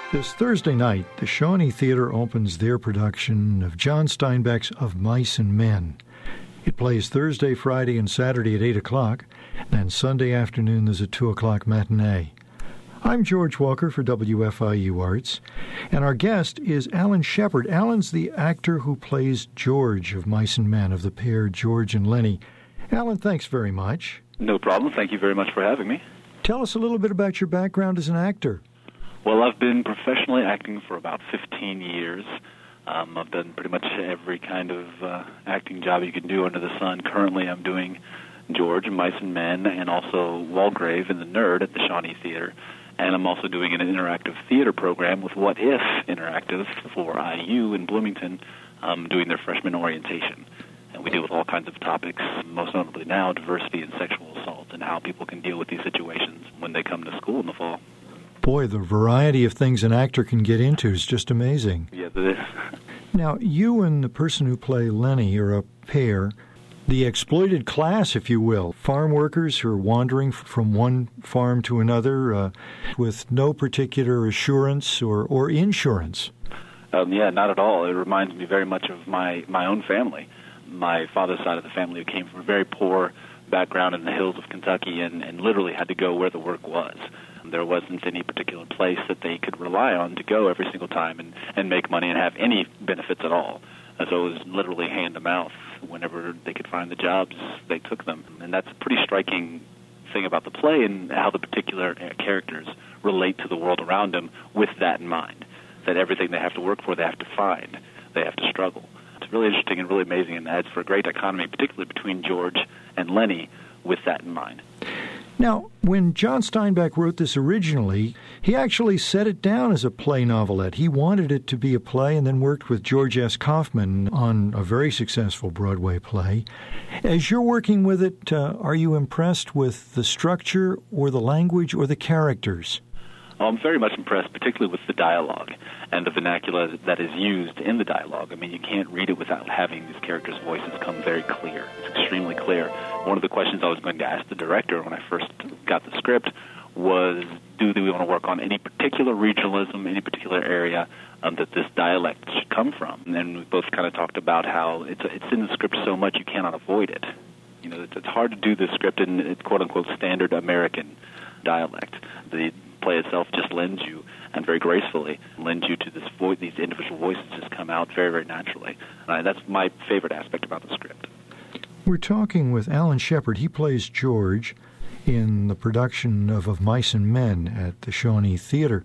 This Thursday night, the Shawnee Theatre opens their production of John Steinbeck's Of Mice and Men. It plays Thursday, Friday, and Saturday at 8 o'clock, and Sunday afternoon there's a 2 o'clock matinee. I'm George Walker for WFIU Arts, and our guest is Alan Shepard. Alan's the actor who plays George of Mice and Men, of the pair George and Lenny. Alan, thanks very much. No problem. Thank you very much for having me. Tell us a little bit about your background as an actor. Well, I've been professionally acting for about 15 years. I've done pretty much every kind of acting job you can do under the sun. Currently, I'm doing George in Mice and Men and also Walgrave in The Nerd at the Shawnee Theatre. And I'm also doing an interactive theater program with What If Interactive for IU in Bloomington, doing their freshman orientation. And we deal with all kinds of topics, most notably now diversity and sexual assault and how people can deal with these situations when they come to school in the fall. Boy, the variety of things an actor can get into is just amazing. Yes, it is. Now, you and the person who play Lenny are a pair, the exploited class, if you will, farm workers who are wandering from one farm to another with no particular assurance or insurance. Yeah, not at all. It reminds me very much of my own family. My father's side of the family came from a very poor background in the hills of Kentucky and literally had to go where the work was. There wasn't any particular place that they could rely on to go every single time and make money and have any benefits at all. So it was literally hand to mouth. Whenever they could find the jobs, they took them. And that's a pretty striking thing about the play and how the particular characters relate to the world around them with that in mind, that everything they have to work for, they have to find, they have to struggle. It's really interesting and really amazing, and adds for a great dichotomy, particularly between George and Lenny, with that in mind. Now, when John Steinbeck wrote this originally, he actually set it down as a play novelette. He wanted it to be a play and then worked with George S. Kaufman on a very successful Broadway play. As you're working with it, are you impressed with the structure or the language or the characters? I'm very much impressed, particularly with the dialogue and the vernacular that is used in the dialogue. I mean, you can't read it without having these characters' voices come very clear. It's extremely clear. One of the questions I was going to ask the director when I first got the script was, do we want to work on any particular regionalism, any particular area that this dialect should come from? And then we both kind of talked about how it's in the script so much you cannot avoid it. You know, it's hard to do this script in quote-unquote standard American dialect. The play itself just lends you, and very gracefully lends you to this voice. These individual voices just come out very, very naturally. That's my favorite aspect about the script. We're talking with Alan Shepard. He plays George in the production of Mice and Men at the Shawnee Theatre.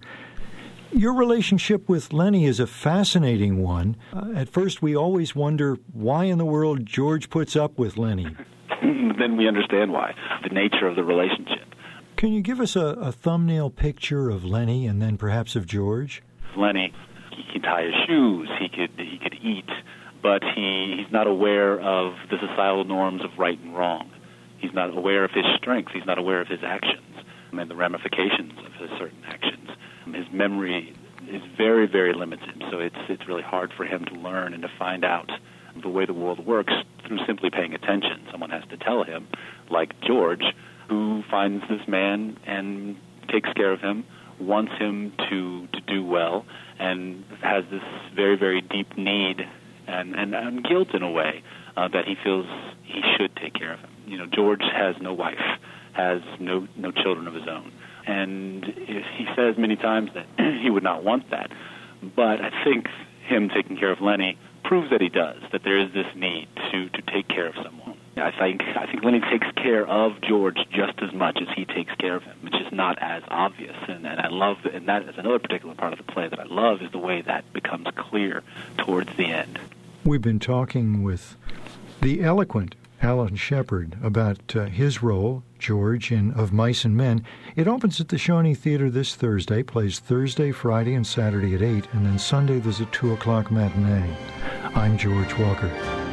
Your relationship with Lenny is a fascinating one. At first, we always wonder why in the world George puts up with Lenny. Then we understand why, the nature of the relationship. Can you give us a thumbnail picture of Lenny and then perhaps of George? Lenny, he can tie his shoes, he could eat, but he's not aware of the societal norms of right and wrong. He's not aware of his strengths. He's not aware of his actions and the ramifications of his certain actions. His memory is very, very limited, so it's really hard for him to learn and to find out the way the world works through simply paying attention. Someone has to tell him, like George, who finds this man and takes care of him, wants him to do well, and has this very, very deep need and guilt in a way that he feels he should take care of him. You know, George has no wife, has no children of his own, and he says many times that he would not want that. But I think him taking care of Lenny proves that he does, that there is this need to take care of someone. I think Lenny takes care of George just as much as he takes care of him. It's just not as obvious, and I love, and that is another particular part of the play that I love, is the way that becomes clear towards the end. We've been talking with the eloquent Alan Shepard about his role, George, in Of Mice and Men. It opens at the Shawnee Theatre this Thursday, plays Thursday, Friday, and Saturday at 8, and then Sunday there's a 2 o'clock matinee. I'm George Walker.